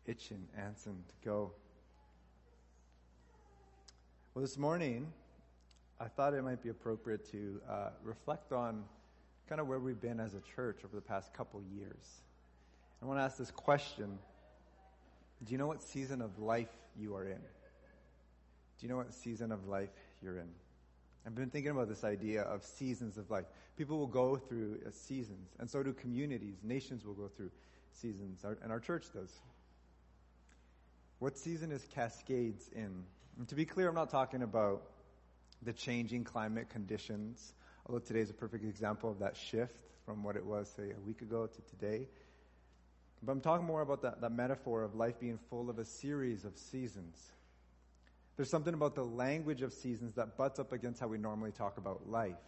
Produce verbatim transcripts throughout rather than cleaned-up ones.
itching, Anson, to go. Well, this morning, I thought it might be appropriate to uh, reflect on kind of where we've been as a church over the past couple years. I want to ask this question. Do you know what season of life you are in? Do you know what season of life you're in? I've been thinking about this idea of seasons of life. People will go through uh, seasons, and so do communities. Nations will go through seasons, our, and our church does. What season is Cascades in? And to be clear, I'm not talking about the changing climate conditions, although today is a perfect example of that shift from what it was, say, a week ago to today. But I'm talking more about that, that metaphor of life being full of a series of seasons. There's something about the language of seasons that butts up against how we normally talk about life.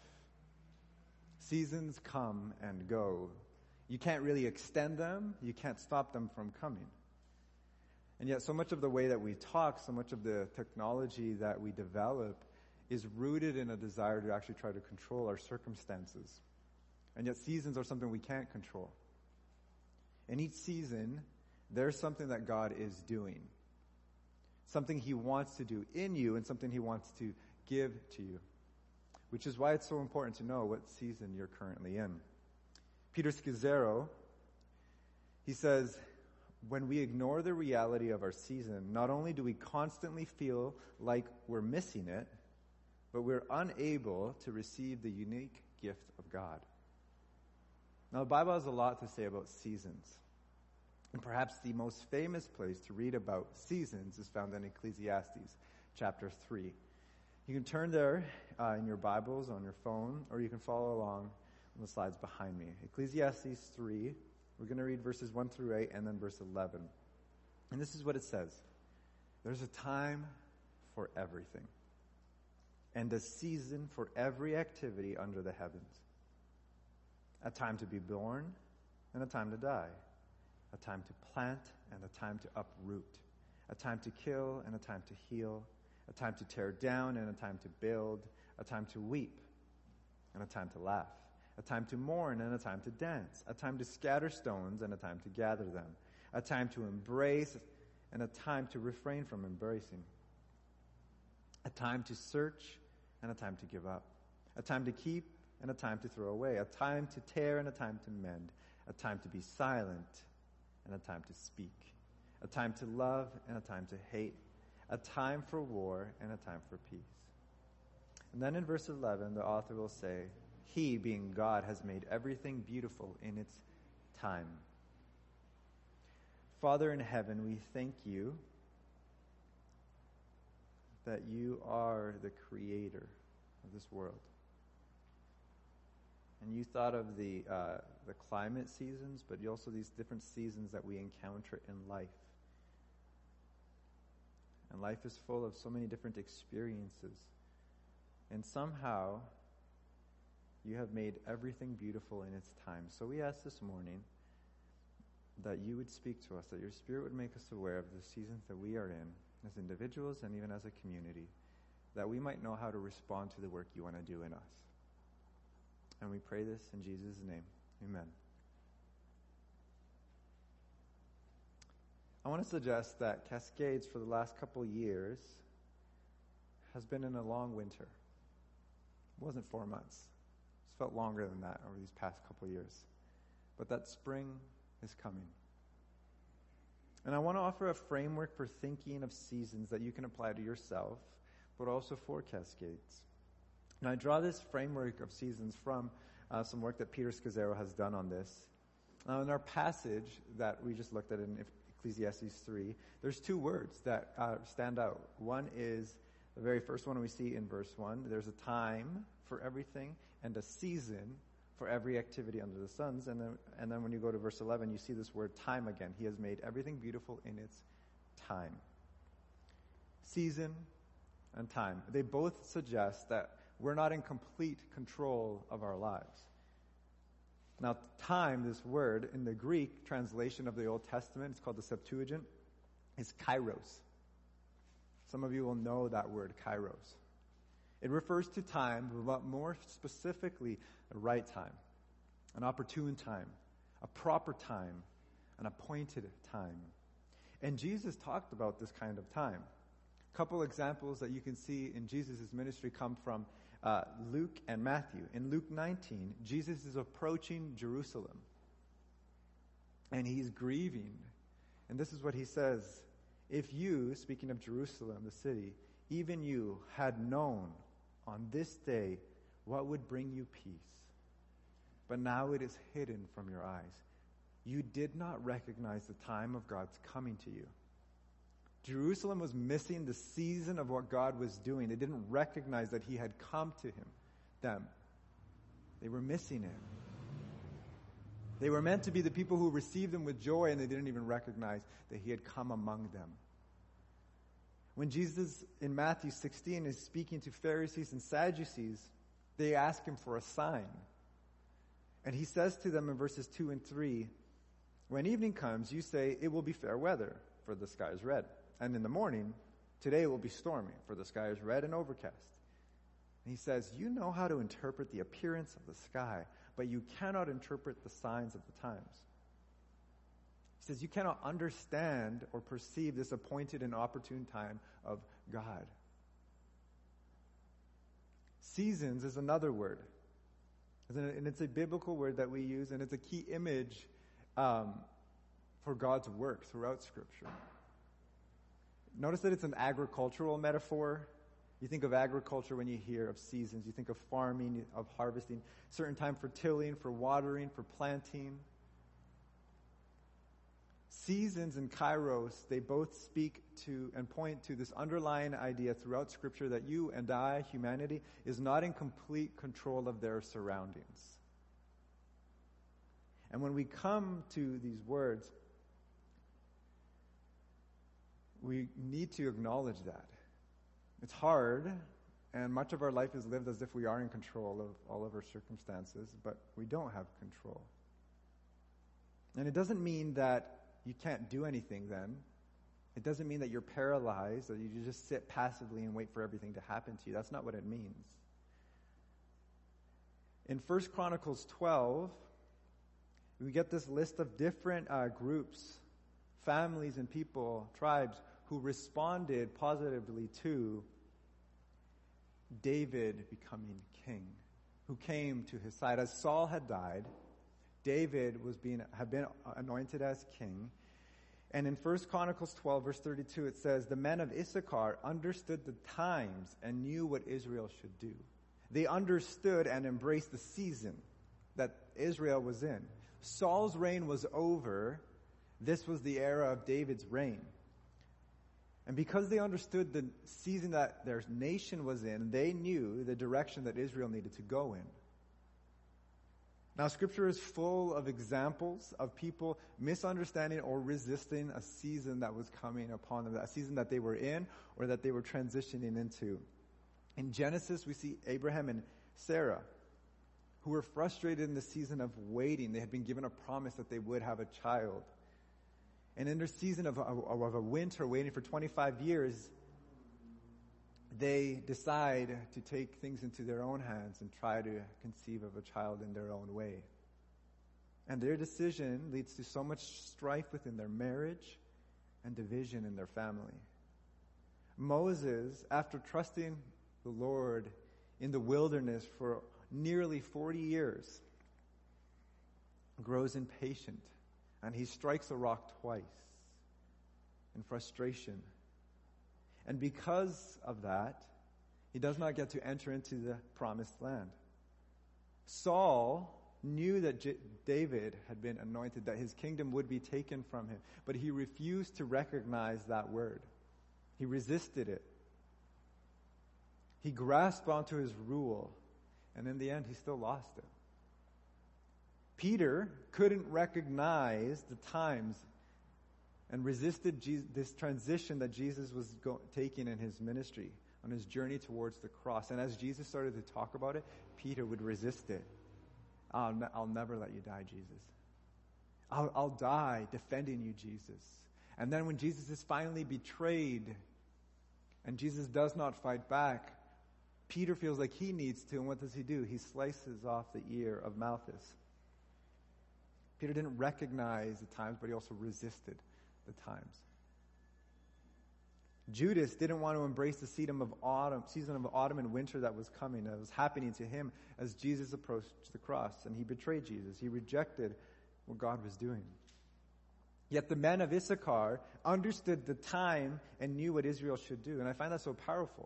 Seasons come and go. You can't really extend them. You can't stop them from coming. And yet so much of the way that we talk, so much of the technology that we develop is rooted in a desire to actually try to control our circumstances. And yet seasons are something we can't control. In each season, there's something that God is doing. Something He wants to do in you and something He wants to give to you. Which is why it's so important to know what season you're currently in. Peter Scazzero, he says, when we ignore the reality of our season, not only do we constantly feel like we're missing it, but we're unable to receive the unique gift of God. Now, the Bible has a lot to say about seasons. And perhaps the most famous place to read about seasons is found in Ecclesiastes chapter three. You can turn there uh, in your Bibles, on your phone, or you can follow along on the slides behind me. Ecclesiastes three, we're going to read verses one through eight and then verse eleven. And this is what it says. There's a time for everything, and a season for every activity under the heavens. A time to be born and a time to die. A time to plant and a time to uproot. A time to kill and a time to heal. A time to tear down and a time to build. A time to weep and a time to laugh. A time to mourn and a time to dance. A time to scatter stones and a time to gather them. A time to embrace and a time to refrain from embracing. A time to search and a time to give up. A time to keep and a time to throw away. A time to tear and a time to mend. A time to be silent and a time to speak. A time to love and a time to hate. A time for war and a time for peace. And then in verse eleven, the author will say, He, being God, has made everything beautiful in its time. Father in heaven, we thank you that you are the creator of this world. And you thought of the uh, the climate seasons, but also these different seasons that we encounter in life. And life is full of so many different experiences. And somehow, you have made everything beautiful in its time. So we ask this morning that you would speak to us, that your Spirit would make us aware of the seasons that we are in, as individuals and even as a community, that we might know how to respond to the work you want to do in us. And we pray this in Jesus' name. Amen. I want to suggest that Cascades for the last couple years has been in a long winter. It wasn't four months. It's felt longer than that over these past couple years. But that spring is coming. And I want to offer a framework for thinking of seasons that you can apply to yourself, but also for Cascades. And I draw this framework of seasons from uh, some work that Peter Scazzero has done on this. Now, in our passage that we just looked at in Ecclesiastes three, there's two words that uh, stand out. One is the very first one we see in verse one. There's a time for everything and a season for every activity under the suns. And then, and then when you go to verse eleven, you see this word time again. He has made everything beautiful in its time. Season and time. They both suggest that we're not in complete control of our lives. Now, time, this word, in the Greek translation of the Old Testament, it's called the Septuagint, is kairos. Some of you will know that word, kairos. It refers to time, but more specifically, the right time, an opportune time, a proper time, an appointed time. And Jesus talked about this kind of time. A couple examples that you can see in Jesus' ministry come from uh, Luke and Matthew. In Luke nineteen, Jesus is approaching Jerusalem. And he's grieving. And this is what he says. If you, speaking of Jerusalem, the city, even you had known on this day what would bring you peace. But now it is hidden from your eyes. You did not recognize the time of God's coming to you. Jerusalem was missing the season of what God was doing. They didn't recognize that he had come to him, them. They were missing it. They were meant to be the people who received him with joy, and they didn't even recognize that he had come among them. When Jesus in Matthew sixteen is speaking to Pharisees and Sadducees, they ask him for a sign. And he says to them in verses two and three, when evening comes, you say, it will be fair weather, for the sky is red. And in the morning, today it will be stormy, for the sky is red and overcast. And he says, you know how to interpret the appearance of the sky, but you cannot interpret the signs of the times. He says, you cannot understand or perceive this appointed and opportune time of God. Seasons is another word. And it's a biblical word that we use, and it's a key image um, for God's work throughout Scripture. Notice that it's an agricultural metaphor. You think of agriculture when you hear of seasons. You think of farming, of harvesting, certain time for tilling, for watering, for planting. Seasons and kairos, they both speak to and point to this underlying idea throughout Scripture that you and I, humanity, is not in complete control of their surroundings. And when we come to these words, we need to acknowledge that. It's hard, and much of our life is lived as if we are in control of all of our circumstances, but we don't have control. And it doesn't mean that you can't do anything then. It doesn't mean that you're paralyzed, that you just sit passively and wait for everything to happen to you. That's not what it means. In First Chronicles twelve, we get this list of different uh, groups, families and people, tribes, who responded positively to David becoming king, who came to his side. As Saul had died, David was being had been anointed as king. And in First Chronicles twelve, verse thirty-two, it says, the men of Issachar understood the times and knew what Israel should do. They understood and embraced the season that Israel was in. Saul's reign was over. This was the era of David's reign. And because they understood the season that their nation was in, they knew the direction that Israel needed to go in. Now, Scripture is full of examples of people misunderstanding or resisting a season that was coming upon them, a season that they were in or that they were transitioning into. In Genesis, we see Abraham and Sarah, who were frustrated in the season of waiting. They had been given a promise that they would have a child. And in their season of a, of a winter, waiting for twenty-five years, they decide to take things into their own hands and try to conceive of a child in their own way. And their decision leads to so much strife within their marriage and division in their family. Moses, after trusting the Lord in the wilderness for nearly forty years, grows impatient, and he strikes a rock twice in frustration. And because of that, he does not get to enter into the promised land. Saul knew that J- David had been anointed, that his kingdom would be taken from him, but he refused to recognize that word. He resisted it. He grasped onto his rule, and in the end, he still lost it. Peter couldn't recognize the times and resisted Jesus, this transition that Jesus was go- taking in his ministry, on his journey towards the cross. And as Jesus started to talk about it, Peter would resist it. I'll, ne- I'll never let you die, Jesus. I'll, I'll die defending you, Jesus. And then when Jesus is finally betrayed and Jesus does not fight back, Peter feels like he needs to, and what does he do? He slices off the ear of Malchus. Peter didn't recognize the times, but he also resisted the times. Judas didn't want to embrace the season of autumn, season of autumn and winter that was coming, that was happening to him as Jesus approached the cross, and he betrayed Jesus. He rejected what God was doing. Yet the men of Issachar understood the time and knew what Israel should do, and I find that so powerful.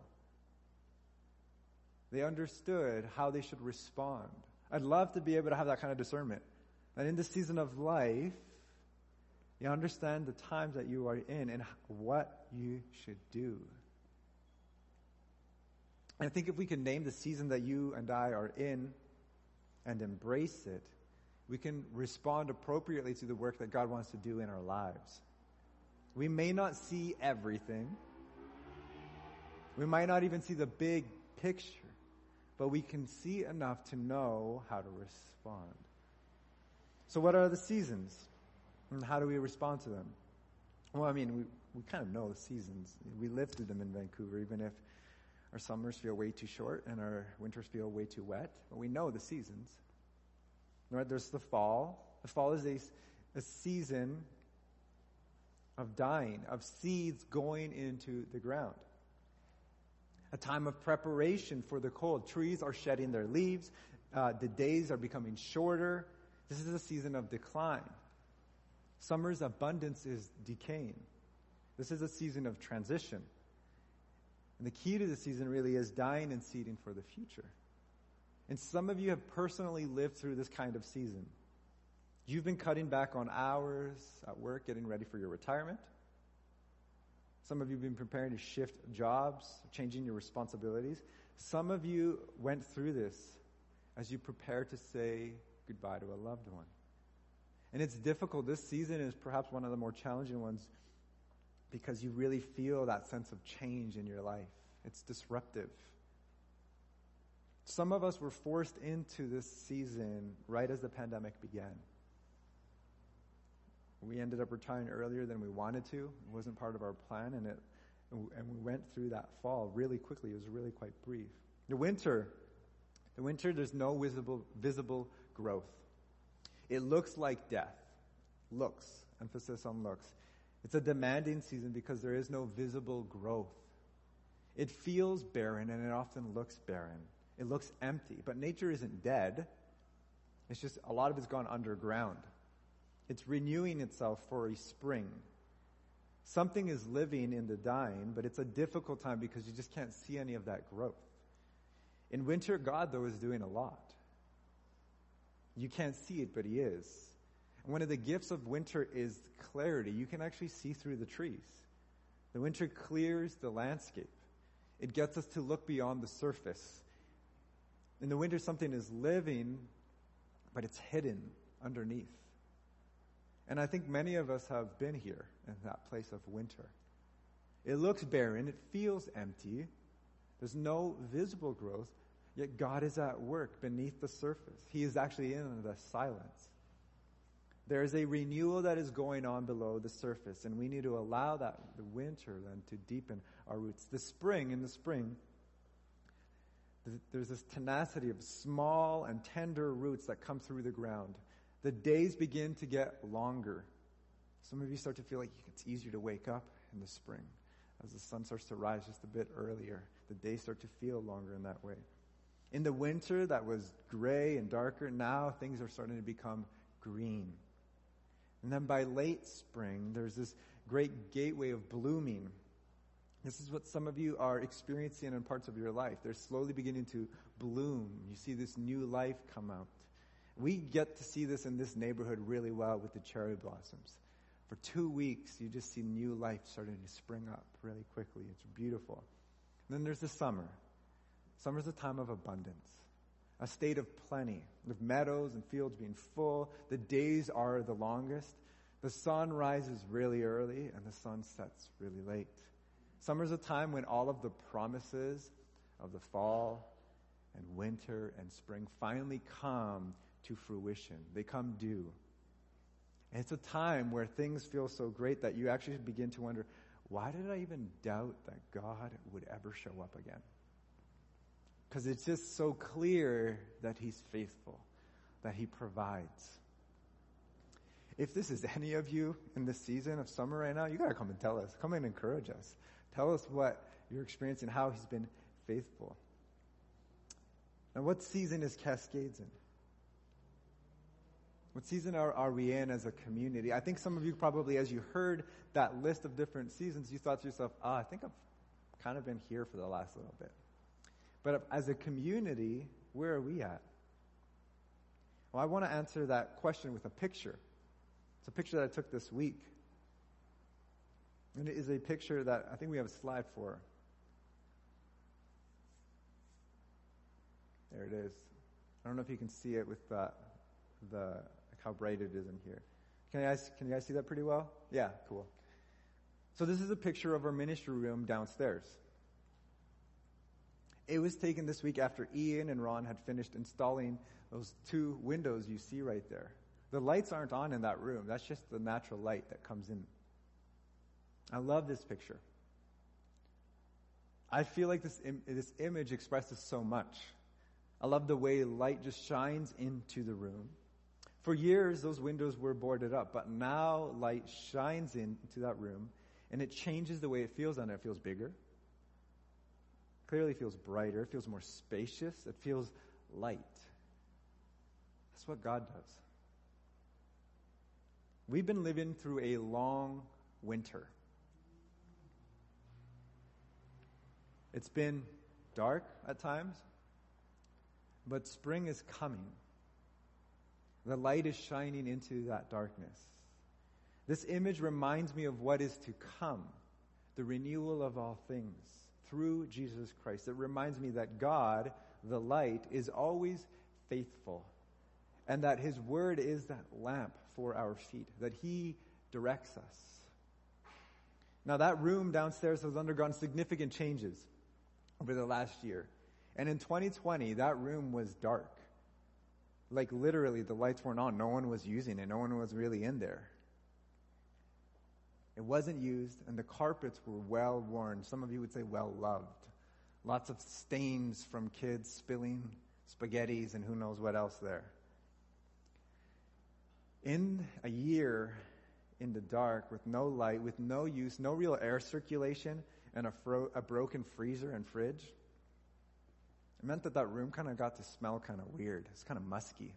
They understood how they should respond. I'd love to be able to have that kind of discernment, that in the season of life, you understand the times that you are in and what you should do. And I think if we can name the season that you and I are in and embrace it, we can respond appropriately to the work that God wants to do in our lives. We may not see everything. We might not even see the big picture, but we can see enough to know how to respond. So what are the seasons? And how do we respond to them? Well, I mean, we, we kind of know the seasons. We live through them in Vancouver, even if our summers feel way too short and our winters feel way too wet. But we know the seasons. Right? There's the fall. The fall is a, a season of dying, of seeds going into the ground. A time of preparation for the cold. Trees are shedding their leaves. Uh, the days are becoming shorter. This is a season of decline. Summer's abundance is decaying. This is a season of transition. And the key to the season really is dying and seeding for the future. And some of you have personally lived through this kind of season. You've been cutting back on hours at work, getting ready for your retirement. Some of you have been preparing to shift jobs, changing your responsibilities. Some of you went through this as you prepare to say goodbye to a loved one. And it's difficult. This season is perhaps one of the more challenging ones because you really feel that sense of change in your life. It's disruptive. Some of us were forced into this season right as the pandemic began. We ended up retiring earlier than we wanted to. It wasn't part of our plan, and it and we went through that fall really quickly. It was really quite brief. The winter, the winter, there's no visible visible growth. It looks like death. Looks, emphasis on looks. It's a demanding season because there is no visible growth. It feels barren, and it often looks barren. It looks empty, but nature isn't dead. It's just a lot of it's gone underground. It's renewing itself for a spring. Something is living in the dying, but it's a difficult time because you just can't see any of that growth. In winter, God, though, is doing a lot. You can't see it, but He is. And one of the gifts of winter is clarity. You can actually see through the trees. The winter clears the landscape. It gets us to look beyond the surface. In the winter, something is living, but it's hidden underneath. And I think many of us have been here in that place of winter. It looks barren. It feels empty. There's no visible growth, yet God is at work beneath the surface. He is actually in the silence. There is a renewal that is going on below the surface, and we need to allow that, the winter then, to deepen our roots. The spring, in the spring, there's this tenacity of small and tender roots that come through the ground. The days begin to get longer. Some of you start to feel like it's easier to wake up in the spring. As the sun starts to rise just a bit earlier, the days start to feel longer in that way. In the winter that was gray and darker, now things are starting to become green. And then by late spring, there's this great gateway of blooming. This is what some of you are experiencing in parts of your life. They're slowly beginning to bloom. You see this new life come out. We get to see this in this neighborhood really well with the cherry blossoms. For two weeks, you just see new life starting to spring up really quickly. It's beautiful. And then there's the summer. Summer's a time of abundance, a state of plenty, with meadows and fields being full. The days are the longest. The sun rises really early, and the sun sets really late. Summer's a time when all of the promises of the fall and winter and spring finally come to fruition. They come due. And it's a time where things feel so great that you actually begin to wonder, why did I even doubt that God would ever show up again? Because it's just so clear that He's faithful, that He provides. If this is any of you in this season of summer right now, you got to come and tell us. Come and encourage us. Tell us what you're experiencing, how he's been faithful. Now, what season is Cascades in? What season are, are we in as a community? I think some of you probably, as you heard that list of different seasons, you thought to yourself, ah, I think I've kind of been here for the last little bit. But as a community, where are we at? Well, I want to answer that question with a picture. It's a picture that I took this week. And it is a picture that I think we have a slide for. There it is. I don't know if you can see it with the, the like how bright it is in here. Can you guys, can you guys see that pretty well? Yeah, cool. So this is a picture of our ministry room downstairs. It was taken this week after Ian and Ron had finished installing those two windows you see right there. The lights aren't on in that room. That's just the natural light that comes in. I love this picture. I feel like this im- this image expresses so much. I love the way light just shines into the room. For years, those windows were boarded up, but now light shines into that room, and it changes the way it feels on it. It feels bigger. Clearly feels brighter. It feels more spacious. It feels light. That's what God does. We've been living through a long winter. It's been dark at times, but spring is coming. The light is shining into that darkness. This image reminds me of what is to come, the renewal of all things through Jesus Christ. It reminds me that God, the light, is always faithful, and that his word is that lamp for our feet, that he directs us. Now, that room downstairs has undergone significant changes over the last year. And in twenty twenty, that room was dark. Like literally, the lights weren't on. No one was using it. No one was really in there. It wasn't used, and the carpets were well worn. Some of you would say well loved. Lots of stains from kids spilling spaghettis and who knows what else there. In a year in the dark, with no light, with no use, no real air circulation, and a, fro- a broken freezer and fridge, it meant that that room kind of got to smell kind of weird. It's kind of musky.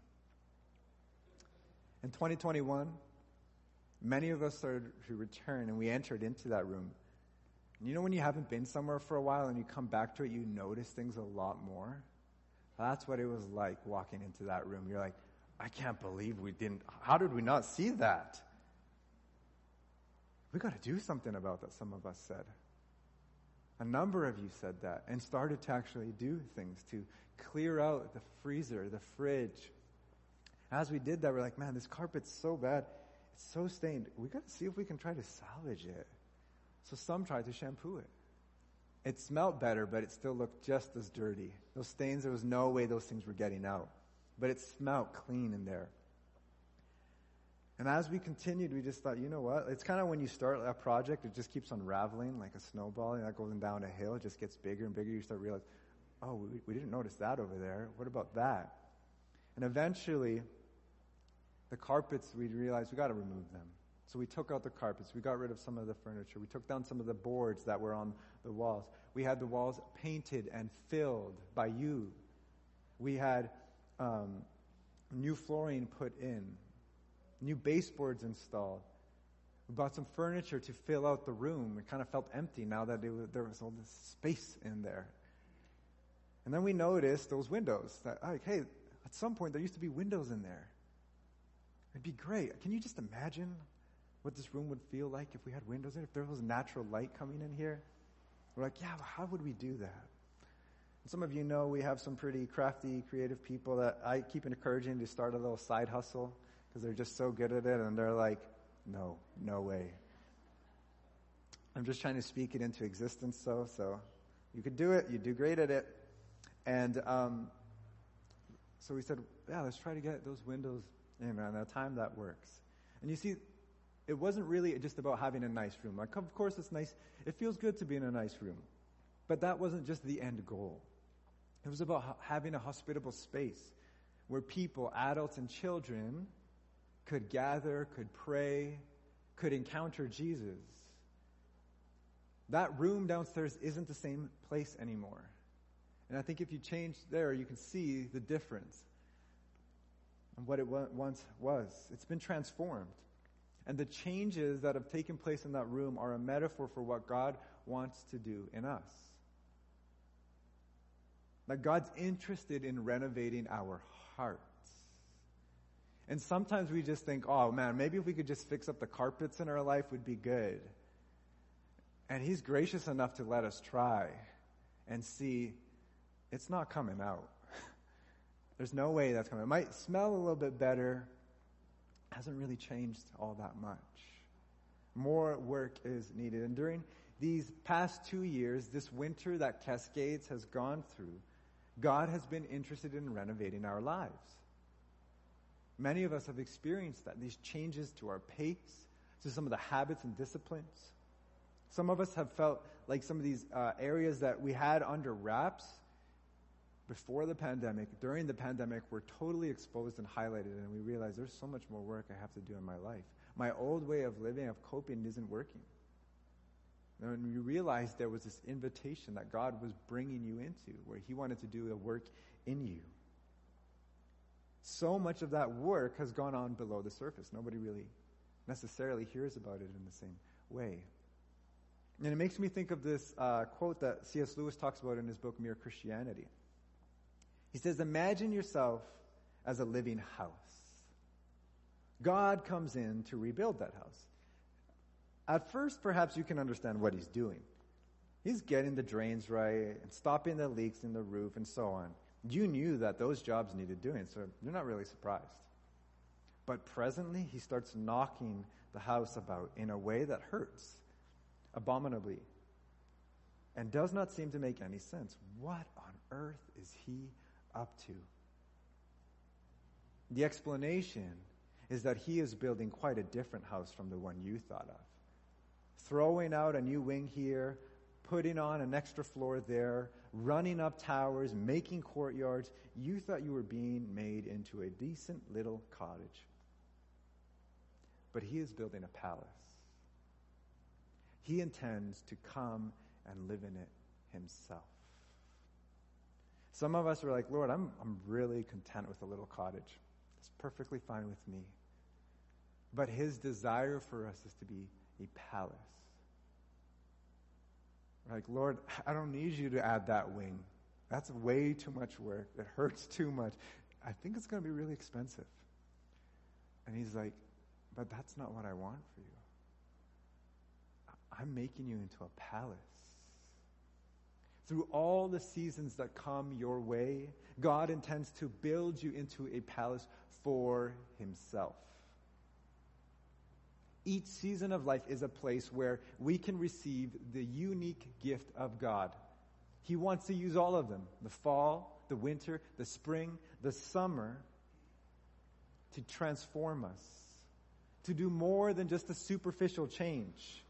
In twenty twenty-one, many of us started to return, and we entered into that room. And you know when you haven't been somewhere for a while and you come back to it, you notice things a lot more? That's what it was like walking into that room. You're like, I can't believe we didn't, how did we not see that? We got to do something about that, some of us said. A number of you said that and started to actually do things to clear out the freezer, the fridge. As we did that, we're like, man, this carpet's so bad. It's so stained. We got to see if we can try to salvage it. So some tried to shampoo it. It smelled better, but it still looked just as dirty. Those stains, there was no way those things were getting out. But it smelled clean in there. And as we continued, we just thought, you know what? It's kind of when you start a project, it just keeps unraveling like a snowball. And that going down a hill, it just gets bigger and bigger. You start realizing, oh, we, we didn't notice that over there. What about that? And eventually, the carpets, we realized we got to remove them. So we took out the carpets. We got rid of some of the furniture. We took down some of the boards that were on the walls. We had the walls painted and filled by you. We had um, new flooring put in. New baseboards installed. We bought some furniture to fill out the room. It kind of felt empty now that it was, there was all this space in there. And then we noticed those windows. That, like, hey, at some point there used to be windows in there. It'd be great. Can you just imagine what this room would feel like if we had windows in it? If there was natural light coming in here? We're like, yeah, well, how would we do that? And some of you know we have some pretty crafty, creative people that I keep encouraging to start a little side hustle, because they're just so good at it, and they're like, no, no way. I'm just trying to speak it into existence, so, so you could do it, you do great at it. And um, so we said, yeah, let's try to get those windows in, and at a time that works. And you see, it wasn't really just about having a nice room. Like, of course it's nice, it feels good to be in a nice room. But that wasn't just the end goal. It was about ha- having a hospitable space where people, adults and children, could gather, could pray, could encounter Jesus. That room downstairs isn't the same place anymore. And I think if you change there, you can see the difference and what it once was. It's been transformed. And the changes that have taken place in that room are a metaphor for what God wants to do in us. That God's interested in renovating our hearts. And sometimes we just think, oh man, maybe if we could just fix up the carpets in our life would be good. And He's gracious enough to let us try and see it's not coming out. There's no way that's coming. It might smell a little bit better. Hasn't really changed all that much. More work is needed. And during these past two years, this winter that Cascades has gone through, God has been interested in renovating our lives. Many of us have experienced that, these changes to our pace, to some of the habits and disciplines. Some of us have felt like some of these uh, areas that we had under wraps before the pandemic, during the pandemic, were totally exposed and highlighted, and we realize there's so much more work I have to do in my life. My old way of living, of coping, isn't working. And we realized there was this invitation that God was bringing you into, where He wanted to do a work in you. So much of that work has gone on below the surface. Nobody really necessarily hears about it in the same way. And it makes me think of this uh, quote that C S Lewis talks about in his book, Mere Christianity. He says, imagine yourself as a living house. God comes in to rebuild that house. At first, perhaps you can understand what He's doing. He's getting the drains right and stopping the leaks in the roof and so on. You knew that those jobs needed doing, so you're not really surprised. But presently, He starts knocking the house about in a way that hurts abominably and does not seem to make any sense. What on earth is He up to? The explanation is that He is building quite a different house from the one you thought of. Throwing out a new wing here, putting on an extra floor there, running up towers, making courtyards. You thought you were being made into a decent little cottage. But He is building a palace. He intends to come and live in it Himself. Some of us are like, Lord, I'm, I'm really content with a little cottage. It's perfectly fine with me. But His desire for us is to be a palace. We're like, Lord, I don't need You to add that wing. That's way too much work. It hurts too much. I think it's going to be really expensive. And He's like, but that's not what I want for you. I'm making you into a palace. Through all the seasons that come your way, God intends to build you into a palace for Himself. Each season of life is a place where we can receive the unique gift of God. He wants to use all of them, the fall, the winter, the spring, the summer, to transform us, to do more than just a superficial change.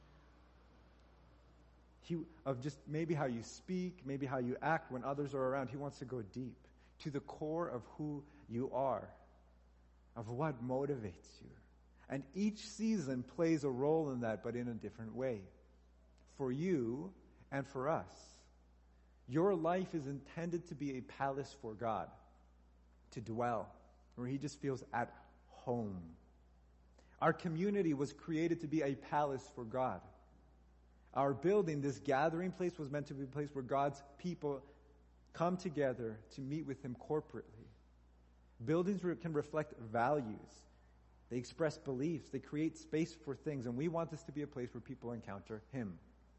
He, of just maybe how you speak, maybe how you act when others are around. He wants to go deep, to the core of who you are, of what motivates you. And each season plays a role in that, but in a different way. For you and for us. Your life is intended to be a palace for God, to dwell, where He just feels at home. Our community was created to be a palace for God. Our building, this gathering place, was meant to be a place where God's people come together to meet with Him corporately. Buildings can reflect values. They express beliefs. They create space for things. And we want this to be a place where people encounter Him.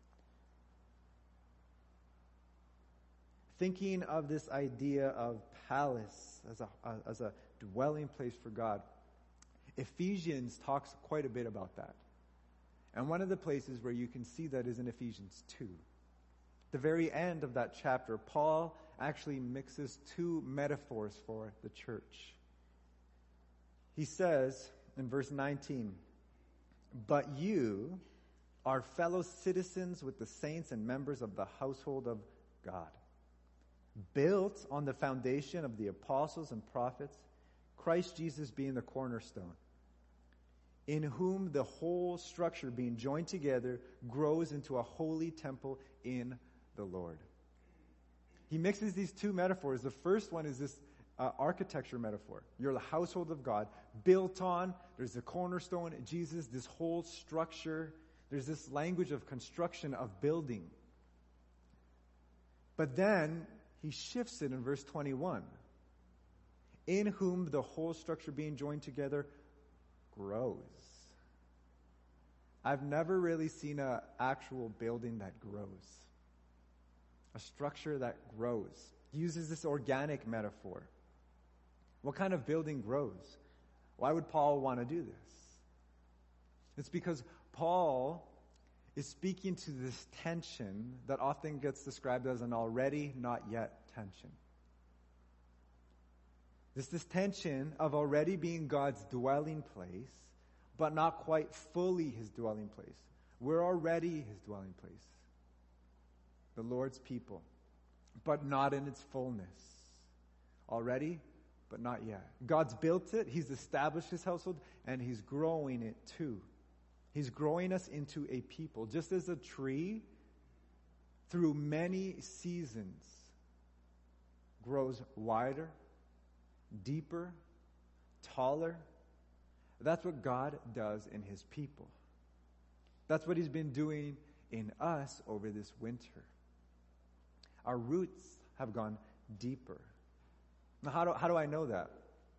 Thinking of this idea of palace as a, as a dwelling place for God, Ephesians talks quite a bit about that. And one of the places where you can see that is in Ephesians two. The very end of that chapter, Paul actually mixes two metaphors for the church. He says in verse nineteen, "But you are fellow citizens with the saints and members of the household of God, built on the foundation of the apostles and prophets, Christ Jesus being the cornerstone. in whom the whole structure being joined together grows into a holy temple in the Lord. He mixes these two metaphors. The first one is this uh, architecture metaphor. You're the household of God, built on, there's the cornerstone, Jesus, this whole structure. There's this language of construction, of building. But then he shifts it in verse twenty-one. In whom the whole structure being joined together grows. I've never really seen an actual building that grows. A structure that grows. He uses this organic metaphor. What kind of building grows? Why would Paul want to do this? It's because Paul is speaking to this tension that often gets described as an already, not yet tension. This, this tension of already being God's dwelling place, but not quite fully his dwelling place. We're already his dwelling place. The Lord's people, but not in its fullness. Already, but not yet. God's built it, he's established his household, and he's growing it too. He's growing us into a people. Just as a tree, through many seasons, grows wider, deeper, taller. That's what God does in his people. That's what he's been doing in us over this winter. Our roots have gone deeper. Now, how do, how do I know that?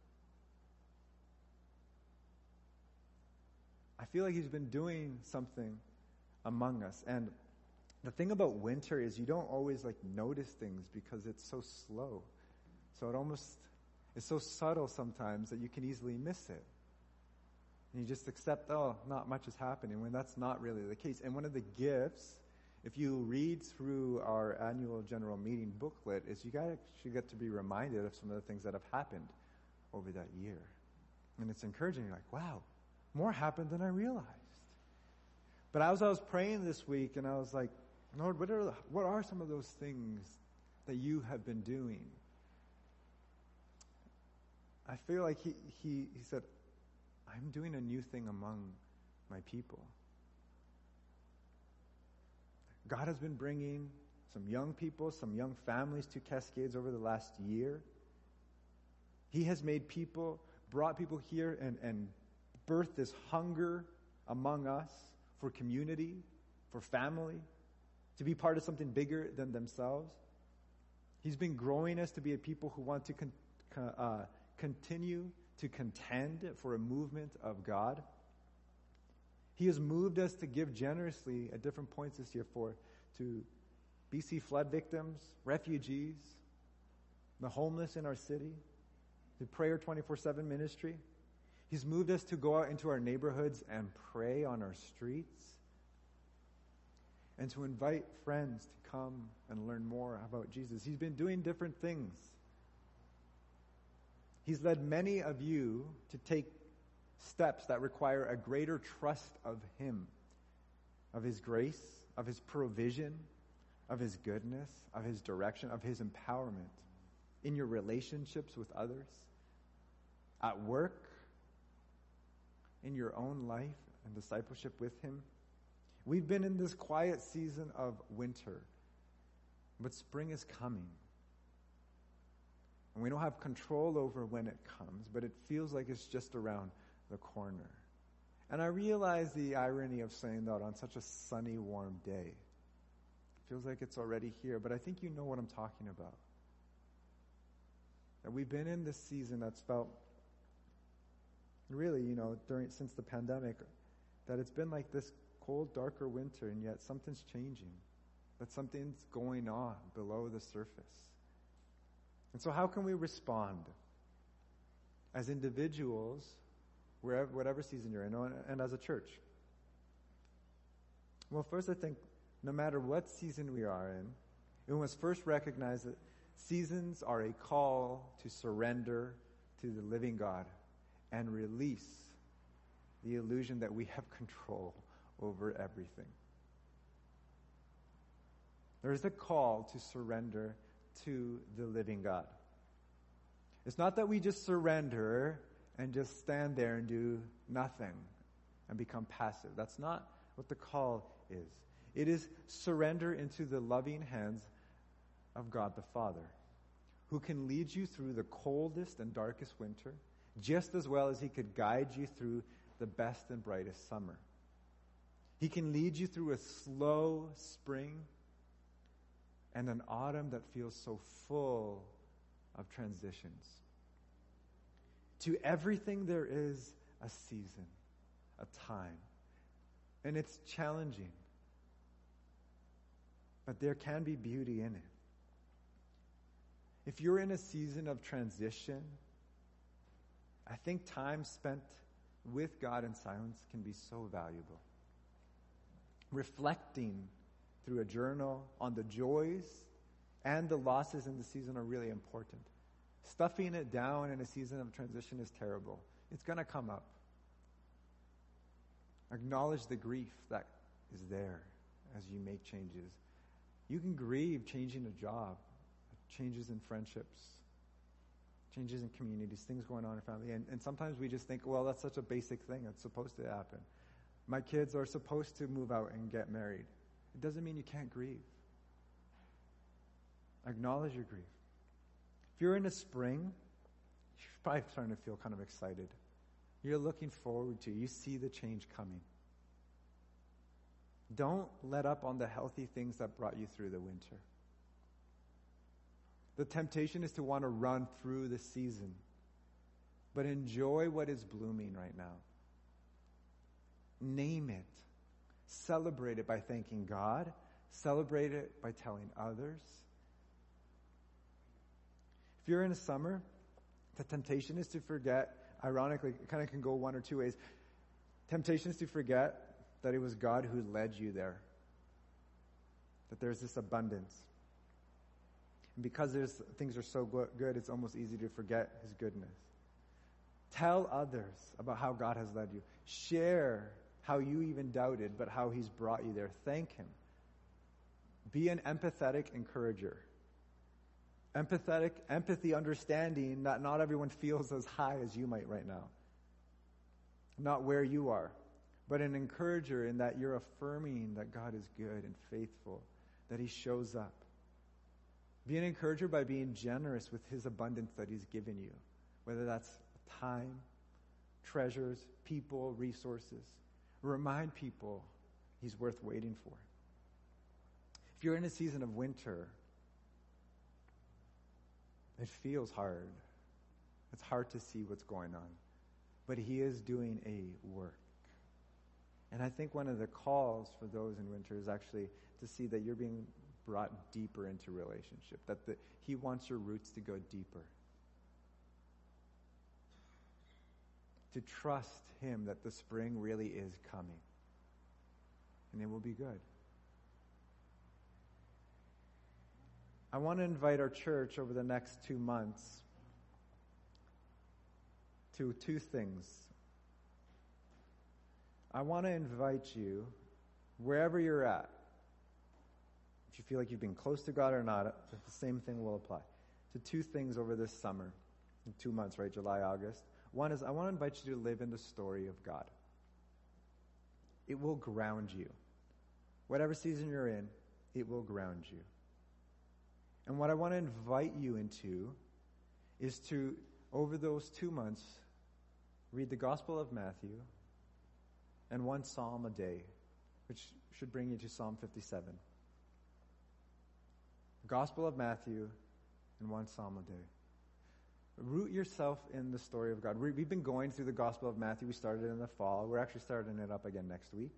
I feel like he's been doing something among us. And the thing about winter is you don't always like notice things because it's so slow. So it almost, it's so subtle sometimes that you can easily miss it. And you just accept, oh, not much is happening, when that's not really the case. And one of the gifts, if you read through our annual general meeting booklet, is you actually get to be reminded of some of the things that have happened over that year. And it's encouraging. You're like, wow, more happened than I realized. But as I was praying this week, and I was like, Lord, what are, what are some of those things that you have been doing? I feel like he, he, he said, I'm doing a new thing among my people. God has been bringing some young people, some young families to Cascades over the last year. He has made people, brought people here and, and birthed this hunger among us for community, for family, to be part of something bigger than themselves. He's been growing us to be a people who want to con- uh, continue to contend for a movement of God. He has moved us to give generously at different points this year for to B C flood victims, refugees, the homeless in our city, to prayer twenty-four seven ministry. He's moved us to go out into our neighborhoods and pray on our streets, and to invite friends to come and learn more about Jesus. He's been doing different things. He's led many of you to take steps that require a greater trust of him, of his grace, of his provision, of his goodness, of his direction, of his empowerment in your relationships with others, at work, in your own life and discipleship with him. We've been in this quiet season of winter, but spring is coming. And we don't have control over when it comes, but it feels like it's just around the corner. And I realize the irony of saying that on such a sunny, warm day. It feels like it's already here, but I think you know what I'm talking about. That we've been in this season that's felt, really, you know, during since the pandemic, that it's been like this cold, darker winter, and yet something's changing. That something's going on below the surface. And so how can we respond as individuals, wherever, whatever season you're in, and as a church? Well, first I think no matter what season we are in, we must first recognize that seasons are a call to surrender to the living God and release the illusion that we have control over everything. There is a call to surrender to the living God. It's not that we just surrender and just stand there and do nothing and become passive. That's not what the call is. It is surrender into the loving hands of God the Father, who can lead you through the coldest and darkest winter, just as well as he could guide you through the best and brightest summer. He can lead you through a slow spring and an autumn that feels so full of transitions. To everything there is a season, a time. And it's challenging. But there can be beauty in it. If you're in a season of transition, I think time spent with God in silence can be so valuable. Reflecting through a journal on the joys and the losses in the season are really important. Stuffing it down in a season of transition is terrible. It's going to come up. Acknowledge the grief that is there as you make changes. You can grieve changing a job, changes in friendships, changes in communities, things going on in family. And, and sometimes we just think, well, that's such a basic thing. It's supposed to happen. My kids are supposed to move out and get married. It doesn't mean you can't grieve. Acknowledge your grief. If you're in a spring, you're probably starting to feel kind of excited. You're looking forward to it. You see the change coming. Don't let up on the healthy things that brought you through the winter. The temptation is to want to run through the season, but enjoy what is blooming right now. Name it. Celebrate it by thanking God. Celebrate it by telling others. If you're in a summer, the temptation is to forget, ironically, it kind of can go one or two ways. Temptation is to forget that it was God who led you there. That there's this abundance. And because there's, things are so good, it's almost easy to forget His goodness. Tell others about how God has led you. Share how you even doubted, but how He's brought you there. Thank Him. Be an empathetic encourager. Empathetic, empathy, understanding that not everyone feels as high as you might right now. Not where you are, but an encourager in that you're affirming that God is good and faithful, that He shows up. Be an encourager by being generous with His abundance that He's given you, whether that's time, treasures, people, resources. Remind people He's worth waiting for. If you're in a season of winter, it feels hard. It's hard to see what's going on. But He is doing a work. And I think one of the calls for those in winter is actually to see that you're being brought deeper into relationship. That the, He wants your roots to go deeper. To trust Him that the spring really is coming. And it will be good. I want to invite our church over the next two months to two things. I want to invite you, wherever you're at, if you feel like you've been close to God or not, the same thing will apply, to two things over this summer, in two months, right, July, August. One is I want to invite you to live in the story of God. It will ground you. Whatever season you're in, it will ground you. And what I want to invite you into is to, over those two months, read the Gospel of Matthew and one psalm a day, which should bring you to Psalm fifty-seven. Gospel of Matthew and one psalm a day. Root yourself in the story of God. We've been going through the Gospel of Matthew. We started in the fall. We're actually starting it up again next week.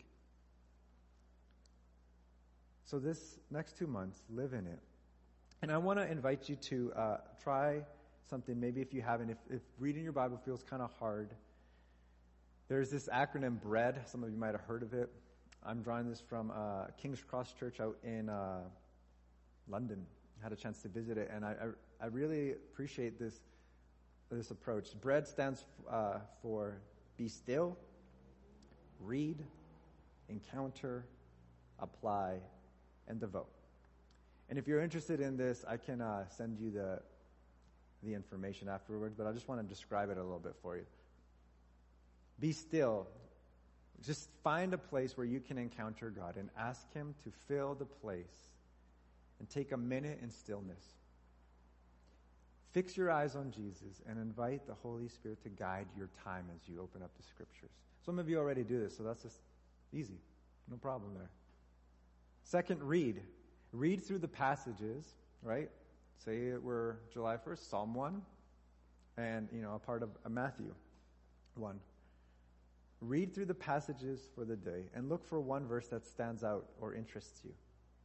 So this next two months, live in it. And I want to invite you to uh, try something, maybe if you haven't, if, if reading your Bible feels kind of hard. There's this acronym BREAD. Some of you might have heard of it. I'm drawing this from uh, King's Cross Church out in uh, London. I had a chance to visit it, and I, I, I really appreciate this, this approach. BREAD stands uh, for be still, read, encounter, apply, and devote. And if you're interested in this, I can uh, send you the the information afterwards, but I just want to describe it a little bit for you. Be still. just find a place where you can encounter God and ask Him to fill the place and take a minute in stillness. Fix your eyes on Jesus and invite the Holy Spirit to guide your time as you open up the Scriptures. Some of you already do this, so that's just easy. No problem there. Second, read. Read through the passages, right? Say it were July first, Psalm one, and, you know, a part of a Matthew one. Read through the passages for the day and look for one verse that stands out or interests you.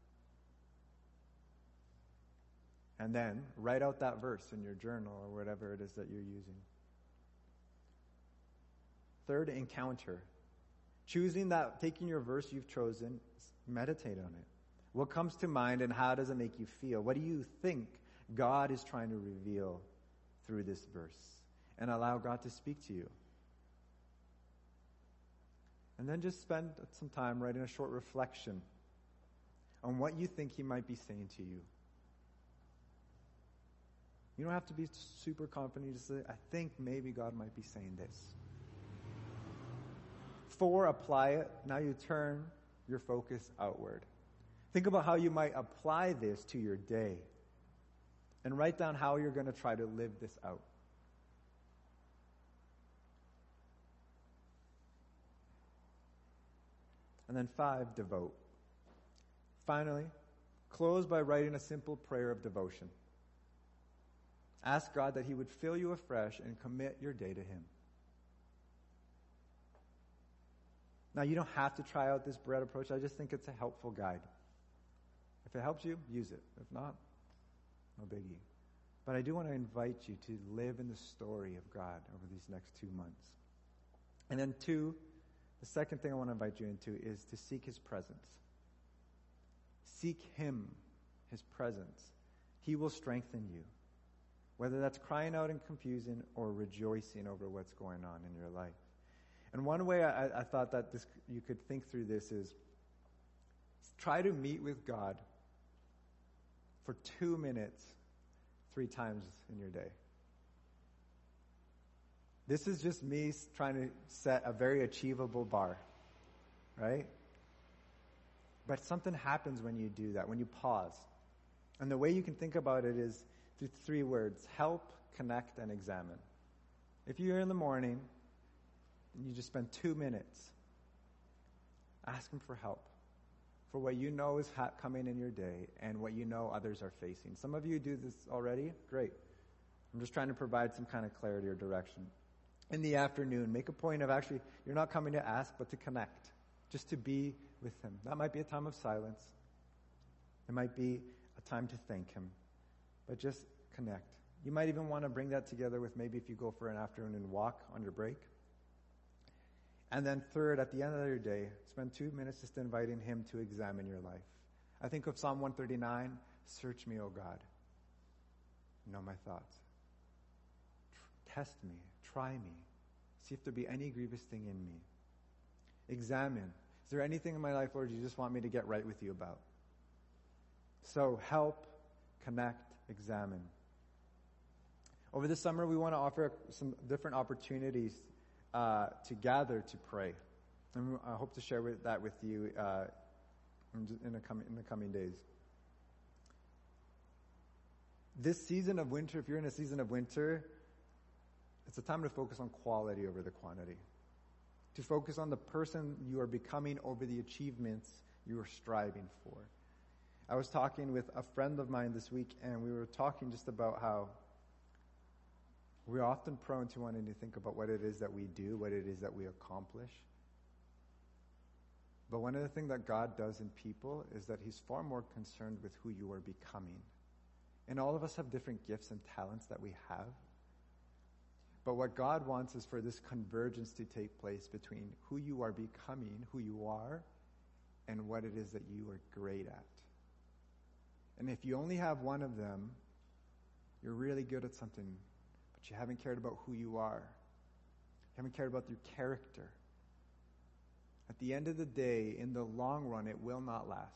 And then write out that verse in your journal or whatever it is that you're using. Third, encounter. Choosing that, taking your verse you've chosen, meditate on it. What comes to mind and how does it make you feel? What do you think God is trying to reveal through this verse? And allow God to speak to you. And then just spend some time writing a short reflection on what you think He might be saying to you. You don't have to be super confident. You just say, I think maybe God might be saying this. Four, apply it. Now you turn your focus outward. Think about how you might apply this to your day. And write down how you're going to try to live this out. And then five, devote. Finally, close by writing a simple prayer of devotion. Ask God that He would fill you afresh and commit your day to Him. Now, you don't have to try out this bread approach. I just think it's a helpful guide. If it helps you, use it. If not, no biggie. But I do want to invite you to live in the story of God over these next two months. And then two, the second thing I want to invite you into is to seek His presence. Seek Him, His presence. He will strengthen you. Whether that's crying out in confusion or rejoicing over what's going on in your life. And one way I, I thought that this, you could think through this is try to meet with God for two minutes three times in your day. This is just me trying to set a very achievable bar, right? But something happens when you do that, when you pause. And the way you can think about it is through three words: help, connect, and examine. If you're in the morning and you just spend two minutes, ask Him for help for what you know is ha- coming in your day and what you know others are facing. Some of you do this already. Great. I'm just trying to provide some kind of clarity or direction. In the afternoon, make a point of actually, you're not coming to ask, but to connect, just to be with Him. That might be a time of silence. It might be a time to thank Him. But just connect. You might even want to bring that together with maybe if you go for an afternoon walk on your break. And then third, at the end of your day, spend two minutes just inviting Him to examine your life. I think of Psalm one thirty-nine, search me, O God. Know my thoughts. Test me, try me. See if there be any grievous thing in me. Examine. Is there anything in my life, Lord, you just want me to get right with you about? So help, connect, examine. Over the summer, we want to offer some different opportunities uh, to gather to pray. And I hope to share with, that with you uh, in, the com- in the coming days. This season of winter, if you're in a season of winter, it's a time to focus on quality over the quantity. To focus on the person you are becoming over the achievements you are striving for. I was talking with a friend of mine this week, and we were talking just about how we're often prone to wanting to think about what it is that we do, what it is that we accomplish. But one of the things that God does in people is that He's far more concerned with who you are becoming. And all of us have different gifts and talents that we have. But what God wants is for this convergence to take place between who you are becoming, who you are, and what it is that you are great at. And if you only have one of them, you're really good at something, but you haven't cared about who you are. You haven't cared about your character. At the end of the day, in the long run, it will not last.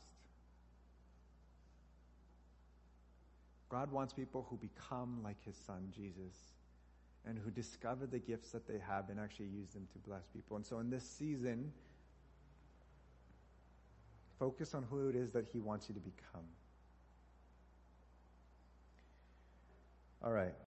God wants people who become like His Son, Jesus, and who discover the gifts that they have and actually use them to bless people. And so in this season, Focus on who it is that he wants you to become. All right.